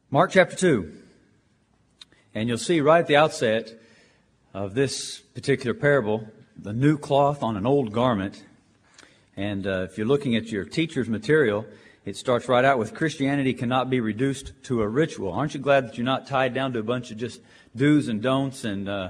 Mark chapter 2. And you'll see right at the outset of this particular parable, the new cloth on an old garment. And if you're looking at your teacher's material, it starts right out with Christianity cannot be reduced to a ritual. Aren't you glad that you're not tied down to a bunch of just do's and don'ts and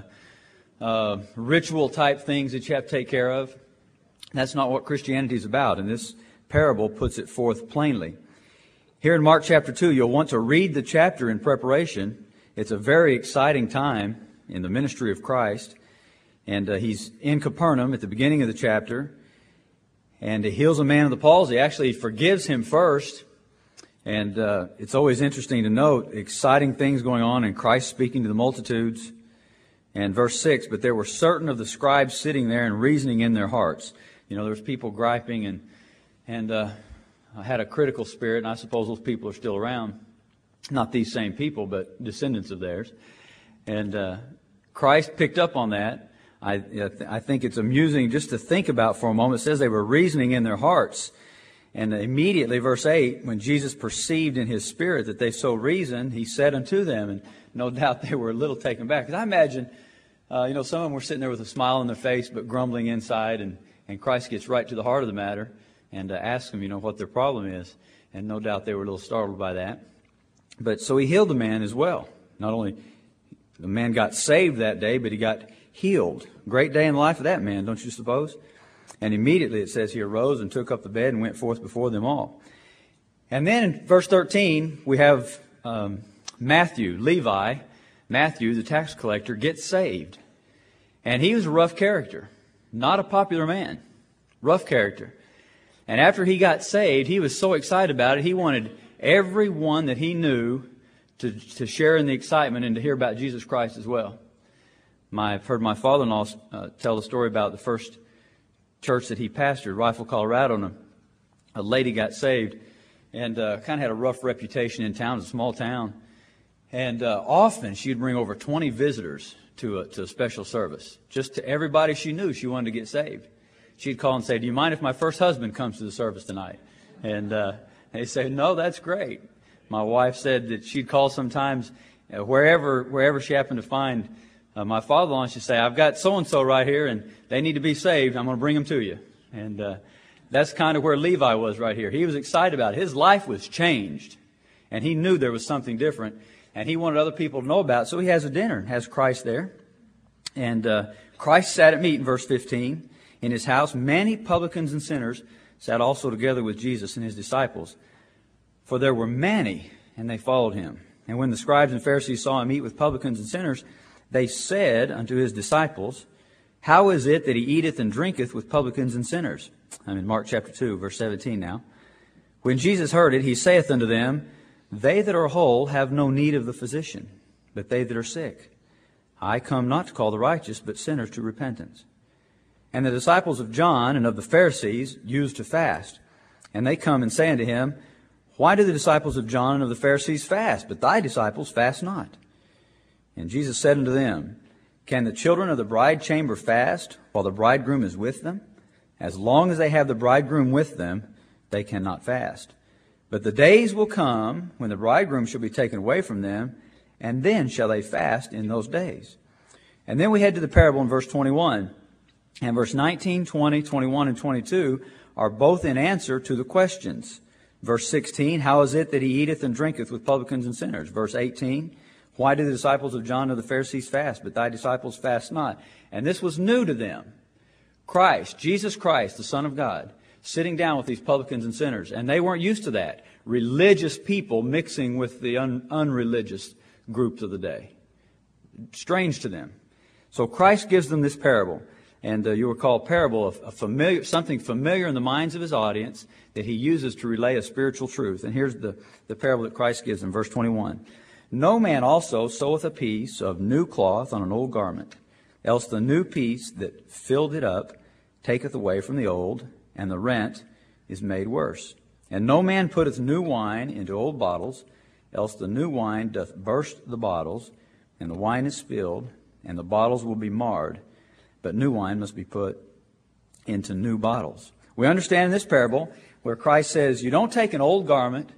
ritual type things that you have to take care of? That's not what Christianity is about, and this parable puts it forth plainly. Here in Mark chapter 2, you'll want to read the chapter in preparation. It's a very exciting time in the ministry of Christ. And he's in Capernaum at the beginning of the chapter. And he heals a man of the palsy. Actually, he forgives him first. And it's always interesting to note exciting things going on and Christ speaking to the multitudes. And verse 6, but there were certain of the scribes sitting there and reasoning in their hearts. You know, there's people griping and had a critical spirit, and I suppose those people are still around. Not these same people, but descendants of theirs. And Christ picked up on that. I think it's amusing just to think about for a moment. It says they were reasoning in their hearts. And immediately, verse 8, when Jesus perceived in his spirit that they so reasoned, he said unto them, and no doubt they were a little taken back. Because I imagine, some of them were sitting there with a smile on their face, but grumbling inside, and Christ gets right to the heart of the matter and asks them, what their problem is. And no doubt they were a little startled by that. But so he healed the man as well. Not only the man got saved that day, but he got healed. Great day in the life of that man, don't you suppose? And immediately it says he arose and took up the bed and went forth before them all. And then in verse 13, we have Matthew, the tax collector, gets saved. And he was a rough character, not a popular man, rough character. And after he got saved, he was so excited about it, he wanted everyone that he knew to share in the excitement and to hear about Jesus Christ as well. I've heard my father-in-law tell the story about the first church that he pastored, Rifle, Colorado, and a lady got saved and kind of had a rough reputation in town. It's a small town. And often she'd bring over 20 visitors to a special service. Just to everybody she knew she wanted to get saved. She'd call and say, do you mind if my first husband comes to the service tonight? And they say, no, that's great. My wife said that she'd call sometimes wherever she happened to find my father-in-law, and she'd say, I've got so-and-so right here, and they need to be saved. I'm going to bring them to you. And that's kind of where Levi was right here. He was excited about it. His life was changed, and he knew there was something different, and he wanted other people to know about it. So he has a dinner, has Christ there. And Christ sat at meat in verse 15. In his house, many publicans and sinners sat also together with Jesus and his disciples. For there were many, and they followed him. And when the scribes and Pharisees saw him eat with publicans and sinners, they said unto his disciples, how is it that he eateth and drinketh with publicans and sinners? I'm in Mark chapter 2, verse 17 now. When Jesus heard it, he saith unto them, they that are whole have no need of the physician, but they that are sick. I come not to call the righteous, but sinners to repentance. And the disciples of John and of the Pharisees used to fast. And they come and say unto him, why do the disciples of John and of the Pharisees fast, but thy disciples fast not? And Jesus said unto them, can the children of the bride chamber fast while the bridegroom is with them? As long as they have the bridegroom with them, they cannot fast. But the days will come when the bridegroom shall be taken away from them, and then shall they fast in those days. And then we head to the parable in verse 21. And verse 19, 20, 21, and 22 are both in answer to the questions. Verse 16, how is it that he eateth and drinketh with publicans and sinners? Verse 18, why do the disciples of John and the Pharisees fast, but thy disciples fast not? And this was new to them. Christ, Jesus Christ, the Son of God, sitting down with these publicans and sinners. And they weren't used to that. Religious people mixing with the unreligious groups of the day. Strange to them. So Christ gives them this parable. And you recall parable of something familiar in the minds of his audience that he uses to relay a spiritual truth. And here's the parable that Christ gives in verse 21. No man also seweth a piece of new cloth on an old garment, else the new piece that filled it up taketh away from the old, and the rent is made worse. And no man putteth new wine into old bottles, else the new wine doth burst the bottles, and the wine is spilled, and the bottles will be marred. But new wine must be put into new bottles. We understand in this parable where Christ says, you don't take an old garment,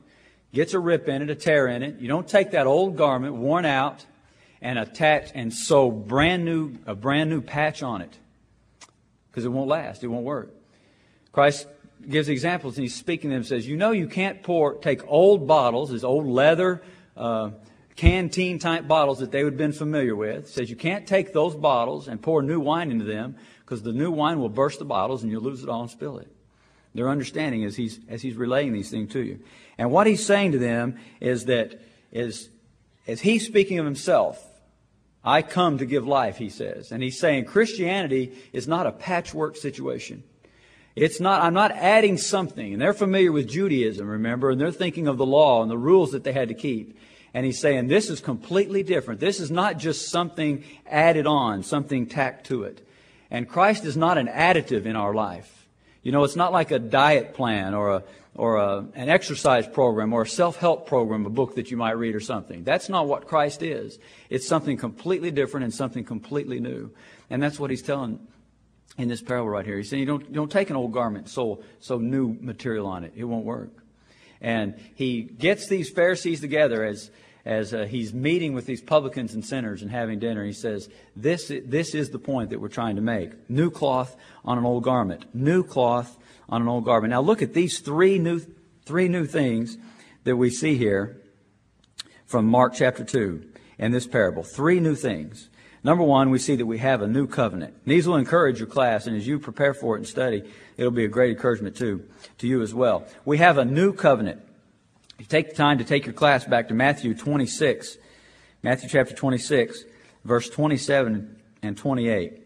gets a rip in it, a tear in it. You don't take that old garment, worn out, and attach and sew a brand new patch on it, because it won't last. It won't work. Christ gives examples, and he's speaking to them and says, you can't take old bottles, these old leather canteen-type bottles that they would have been familiar with. He says you can't take those bottles and pour new wine into them, because the new wine will burst the bottles and you'll lose it all and spill it. Their understanding as he's relaying these things to you. And what he's saying to them is that as he's speaking of himself, I come to give life, he says. And he's saying Christianity is not a patchwork situation. I'm not adding something. And they're familiar with Judaism, remember, and they're thinking of the law and the rules that they had to keep. And he's saying this is completely different. This is not just something added on, something tacked to it. And Christ is not an additive in our life. It's not like a diet plan or an exercise program or a self-help program, a book that you might read or something. That's not what Christ is. It's something completely different and something completely new. And that's what he's telling in this parable right here. He's saying you don't take an old garment, sew new material on it. It won't work. And he gets these Pharisees together as he's meeting with these publicans and sinners and having dinner. He says, this is the point that we're trying to make. New cloth on an old garment. New cloth on an old garment. Now look at these three new things that we see here from Mark chapter 2 in this parable. Three new things. Number one, we see that we have a new covenant. And these will encourage your class, and as you prepare for it and study, it'll be a great encouragement to you as well. We have a new covenant. You take the time to take your class back to Matthew 26. Matthew chapter 26, verse 27 and 28.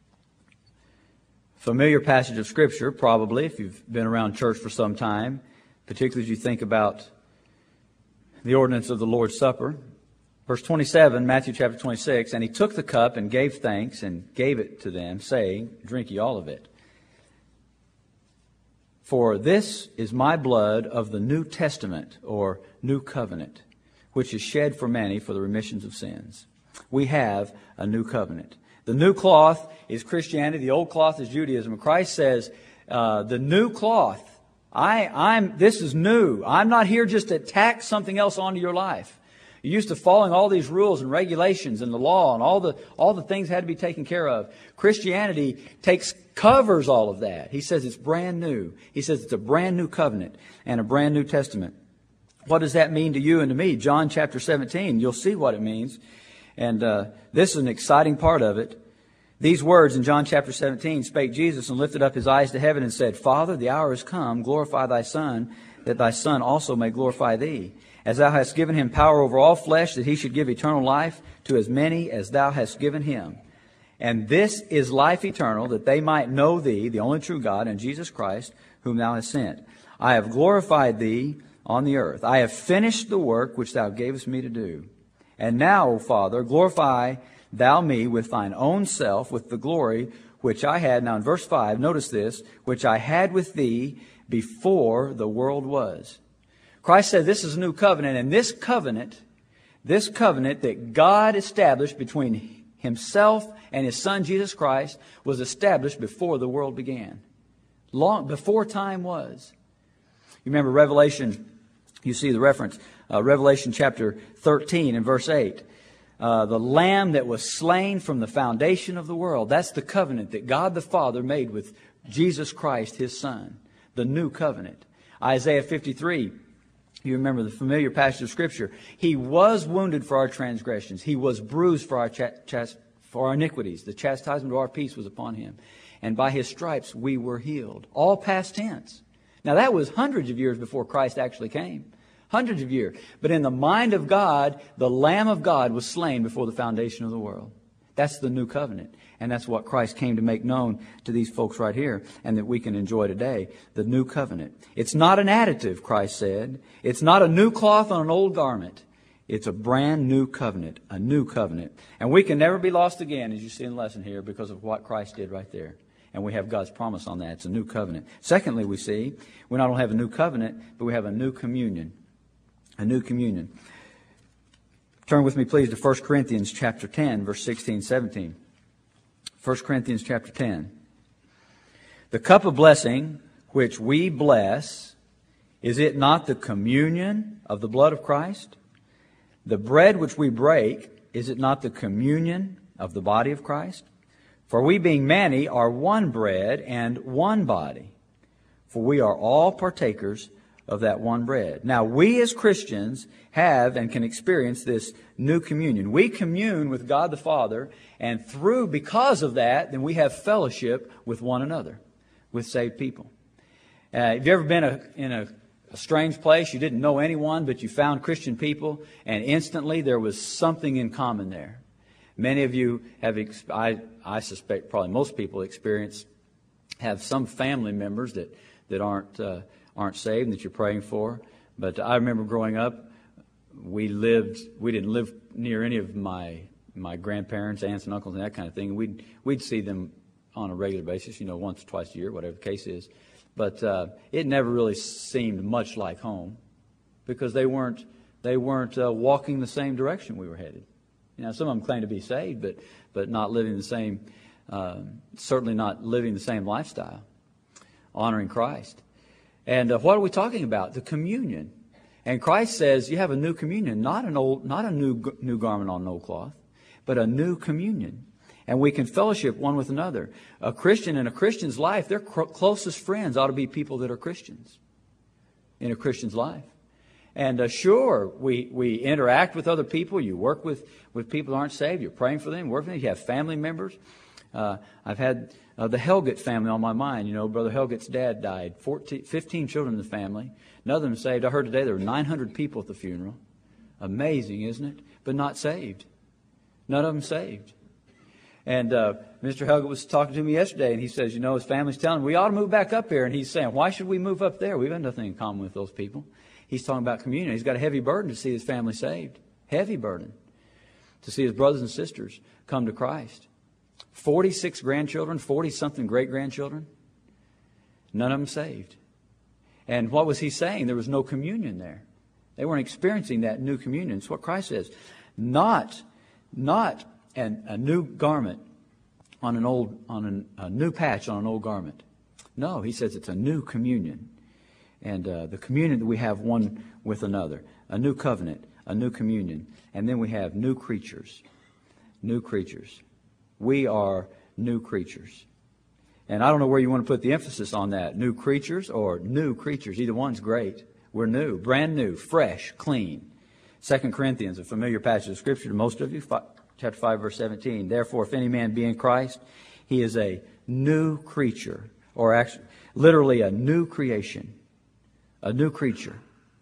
Familiar passage of Scripture, probably, if you've been around church for some time, particularly as you think about the ordinance of the Lord's Supper. Verse 27, Matthew chapter 26, and he took the cup and gave thanks and gave it to them, saying, drink ye all of it. For this is my blood of the New Testament, or New Covenant, which is shed for many for the remissions of sins. We have a new covenant. The new cloth is Christianity. The old cloth is Judaism. And Christ says, the new cloth, this is new. I'm not here just to tack something else onto your life. You're used to following all these rules and regulations and the law and all the things had to be taken care of. Christianity covers all of that. He says it's brand new. He says it's a brand new covenant and a brand new testament. What does that mean to you and to me? John chapter 17, you'll see what it means. And this is an exciting part of it. These words in John chapter 17, spake Jesus and lifted up his eyes to heaven and said, Father, the hour is come, glorify thy Son, that thy Son also may glorify thee. As thou hast given him power over all flesh, that he should give eternal life to as many as thou hast given him. And this is life eternal, that they might know thee, the only true God, and Jesus Christ, whom thou hast sent. I have glorified thee on the earth. I have finished the work which thou gavest me to do. And now, O Father, glorify thou me with thine own self, with the glory which I had. Now in verse 5, notice this, which I had with thee before the world was. Christ said this is a new covenant, and this covenant that God established between himself and his Son Jesus Christ was established before the world began. Long before time was. You remember Revelation, you see the reference, Revelation chapter 13 and verse 8. The Lamb that was slain from the foundation of the world. That's the covenant that God the Father made with Jesus Christ, his Son. The new covenant. Isaiah 53. You remember the familiar passage of Scripture. He was wounded for our transgressions. He was bruised for our iniquities. The chastisement of our peace was upon him. And by his stripes we were healed. All past tense. Now that was hundreds of years before Christ actually came. Hundreds of years. But in the mind of God, the Lamb of God was slain before the foundation of the world. That's the new covenant. And that's what Christ came to make known to these folks right here, and that we can enjoy today, the new covenant. It's not an additive, Christ said. It's not a new cloth on an old garment. It's a brand new covenant, a new covenant. And we can never be lost again, as you see in the lesson here, because of what Christ did right there. And we have God's promise on that. It's a new covenant. Secondly, we see, we not only have a new covenant, but we have a new communion. A new communion. Turn with me, please, to 1 Corinthians chapter 10, verse 16, 17. 1 Corinthians chapter 10. The cup of blessing which we bless Is it not the communion of the blood of Christ? The bread which we break, is it not the communion of the body of Christ? For we being many are one bread and one body, for we are all partakers of that one bread. Now, we as Christians have and can experience this new communion. We commune with God the Father, and because of that, then we have fellowship with one another, with saved people. Have you ever been in a strange place? You didn't know anyone, but you found Christian people, and instantly there was something in common there. Many of you have, I suspect probably most people have some family members that aren't saved and that you're praying for. But I remember growing up, we didn't live near any of my grandparents, aunts and uncles and that kind of thing. We'd see them on a regular basis, once or twice a year, whatever the case is. But it never really seemed much like home because they weren't walking the same direction we were headed. Some of them claim to be saved, but not living the same, certainly not living the same lifestyle, honoring Christ. And what are we talking about? The communion. And Christ says you have a new communion, not a new garment on an old cloth, but a new communion. And we can fellowship one with another. A Christian in a Christian's life, their closest friends ought to be people that are Christians in a Christian's life. And sure, we interact with other people. You work with people who aren't saved. You're praying for them, working with them. You have family members. I've had the Helgett family on my mind. Brother Helgett's dad died. 15 children in the family. None of them saved. I heard today there were 900 people at the funeral. Amazing, isn't it? But not saved. None of them saved. And Mr. Helgett was talking to me yesterday, and he says, his family's telling him, we ought to move back up here. And he's saying, why should we move up there? We've got nothing in common with those people. He's talking about communion. He's got a heavy burden to see his family saved. Heavy burden to see his brothers and sisters come to Christ. 46 grandchildren, 40-something great-grandchildren. None of them saved. And what was he saying? There was no communion there. They weren't experiencing that new communion. It's what Christ says. Not a new garment on a new patch on an old garment. No, he says it's a new communion. And the communion that we have one with another. A new covenant, a new communion. And then we have new creatures. New creatures. We are new creatures. And I don't know where you want to put the emphasis on that. New creatures or new creatures. Either one's great. We're new. Brand new. Fresh. Clean. 2 Corinthians, a familiar passage of Scripture to most of you. Chapter 5, verse 17. Therefore, if any man be in Christ, he is a new creature. Or actually, literally a new creation. A new creature.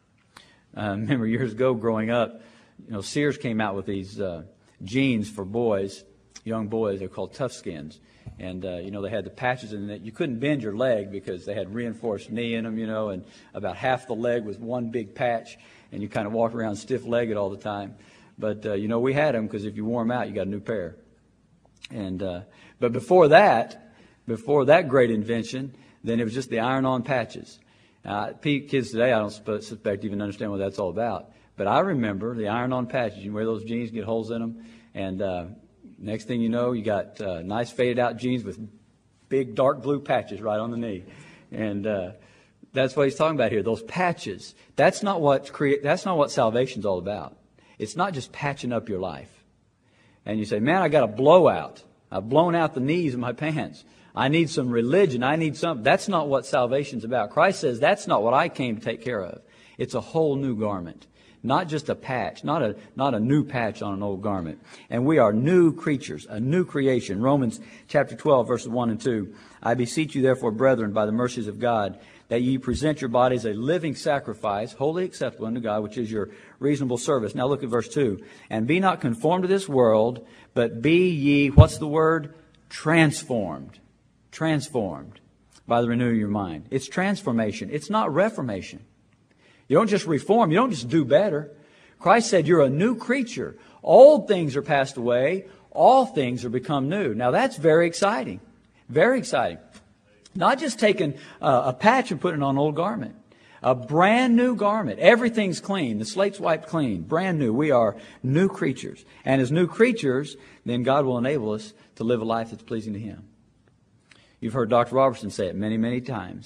Remember years ago growing up, Sears came out with these jeans for boys, young boys. They're called Tough Skins. And, they had the patches in it. You couldn't bend your leg because they had reinforced knee in them, and about half the leg was one big patch. And you kind of walked around stiff-legged all the time. But, we had them because if you wore them out, you got a new pair. And but before that great invention, then it was just the iron-on patches. Kids today, I don't suspect even understand what that's all about. But I remember the iron-on patches. You wear those jeans, get holes in them, and next thing you know, you got nice faded-out jeans with big dark blue patches right on the knee. And that's what he's talking about here. Those patches. That's not what salvation's all about. It's not just patching up your life. And you say, man, I got a blowout. I've blown out the knees of my pants. I need some religion. I need something. That's not what salvation's about. Christ says that's not what I came to take care of. It's a whole new garment. Not just a patch. Not a new patch on an old garment. And we are new creatures. A new creation. Romans chapter 12, verses 1 and 2. I beseech you therefore, brethren, by the mercies of God, that ye present your bodies a living sacrifice, wholly acceptable unto God, which is your reasonable service. Now look at verse 2. And be not conformed to this world, but be ye, what's the word? Transformed. Transformed by the renewing of your mind. It's transformation. It's not reformation. You don't just reform. You don't just do better. Christ said you're a new creature. Old things are passed away. All things are become new. Now that's very exciting. Very exciting. Not just taking a patch and putting it on an old garment. A brand new garment. Everything's clean. The slate's wiped clean. Brand new. We are new creatures. And as new creatures, then God will enable us to live a life that's pleasing to Him. You've heard Dr. Robertson say it many, many times.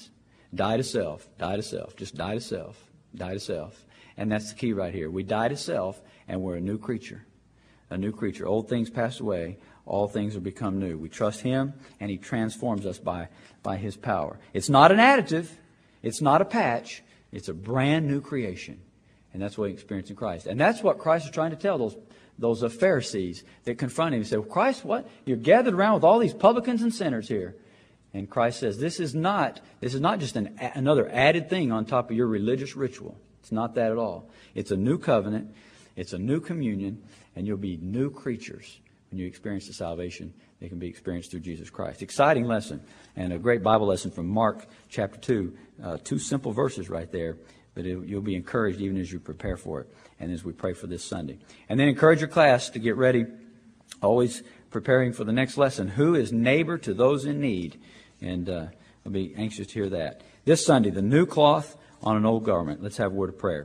Die to self. Die to self. Just die to self. Die to self. And that's the key right here. We die to self, and we're a new creature. A new creature. Old things pass away. All things will become new. We trust Him, and He transforms us by His power. It's not an additive. It's not a patch. It's a brand new creation. And that's what we experience in Christ. And that's what Christ is trying to tell those Pharisees that confront Him. He said, well, Christ, what? You're gathered around with all these publicans and sinners here. And Christ says, this is not just another added thing on top of your religious ritual. It's not that at all. It's a new covenant. It's a new communion. And you'll be new creatures when you experience the salvation that can be experienced through Jesus Christ. Exciting lesson. And a great Bible lesson from Mark chapter 2. 2 simple verses right there. But you'll be encouraged even as you prepare for it and as we pray for this Sunday. And then encourage your class to get ready, always preparing for the next lesson. Who is neighbor to those in need? And I'll be anxious to hear that. This Sunday, the new cloth on an old garment. Let's have a word of prayer.